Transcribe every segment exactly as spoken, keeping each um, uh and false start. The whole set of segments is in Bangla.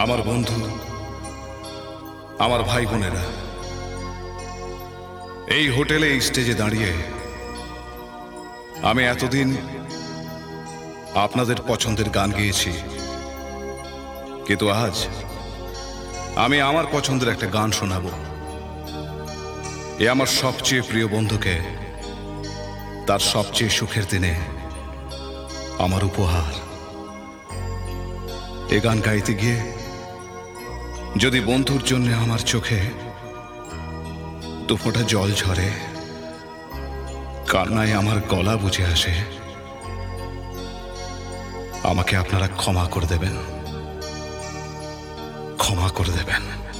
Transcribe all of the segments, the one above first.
আমার বন্ধু, আমার ভাই বোনেরা, এই হোটেলে এই স্টেজে দাঁড়িয়ে আমি এতদিন আপনাদের পছন্দের গান গেয়েছি, কিন্তু আজ আমি আমার পছন্দের একটা গান শোনাবো। এ আমার সবচেয়ে প্রিয় বন্ধুকে তার সবচেয়ে সুখের দিনে আমার উপহার। এ গান গাইতে গিয়ে যদি বন্ধুর জন্য আমার চোখে দুফোঁটা জল ঝরে, কান্নায় আমার গলা বুঝে আসে, আমাকে আপনারা ক্ষমা করে দেবেন, ক্ষমা করে দেবেন।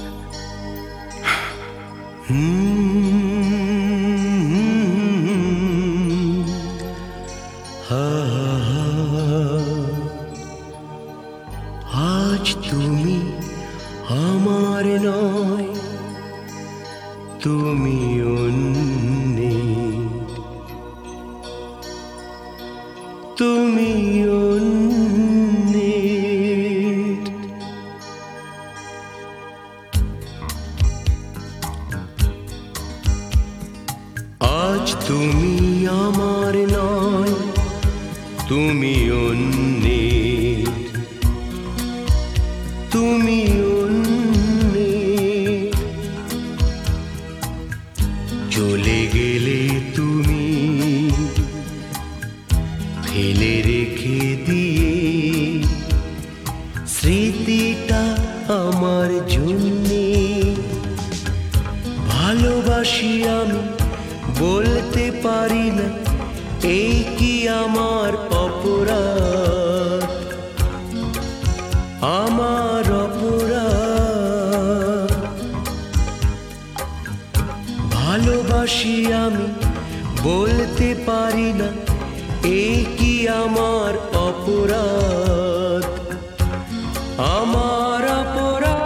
আজ তুমি আমার নয়, তুমি অন্যের, তুমি অন্যের। আজ তুমি আমার নয়, তুমি অন্যের, তুমি অন্যের। চলে গেলে তুমি ফেলে রেখে দিয়ে স্মৃতিটা আমার জন্যে। ভালোবাসি আমি বলতে পারি না, এই কি আমার অপরাধ, আমার অপরাধ। ভালোবাসি আমি বলতে পারি না, এই কি আমার অপরাধ, আমার অপরাধ।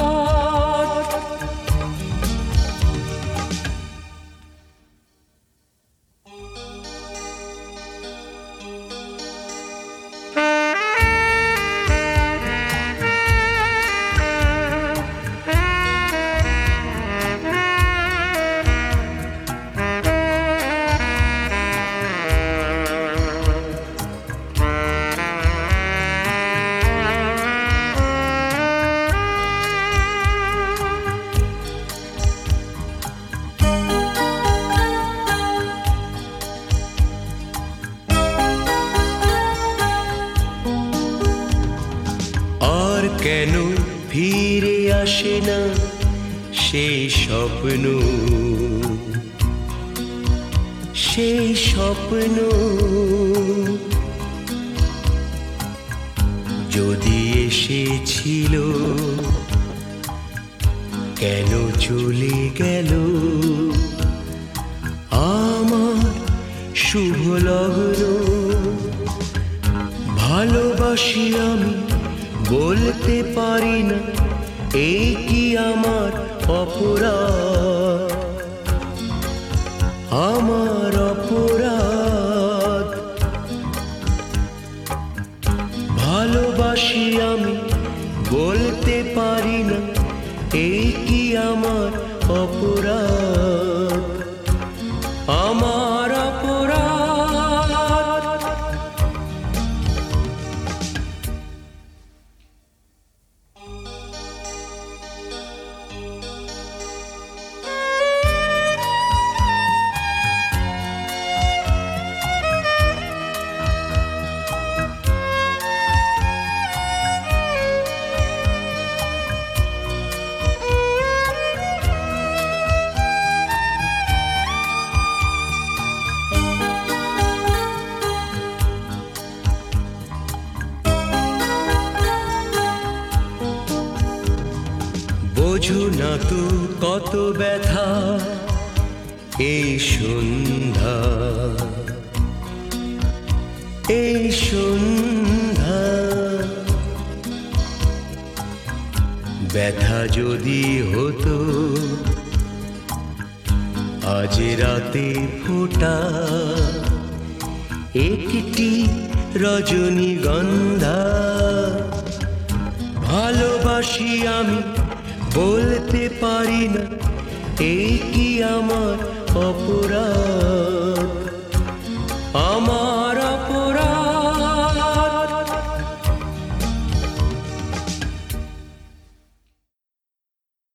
আর কেন ফিরে আসে না সেই স্বপ্ন, সেই স্বপ্ন। যদি এসেছিল কেন চলে গেল আমার শুভ লগ্ন। ভালোবাসি আমি বলতে পারি না, এই কি আমার অপরাধ, আমার অপরাধ। ভালোবাসি আমি বলতে পারি না, এই কি আমার অপরাধ, আমার অপরাধ। বোঝো না তো কত ব্যথা এই সন্ধ্যা, এই সন্ধ্যা। ব্যথা যদি হতো আজ রাতে ফোটা একটি রজনীগন্ধা। ভালোবাসি আমি বলতে পারি না, এই কি আমার অপরাধ?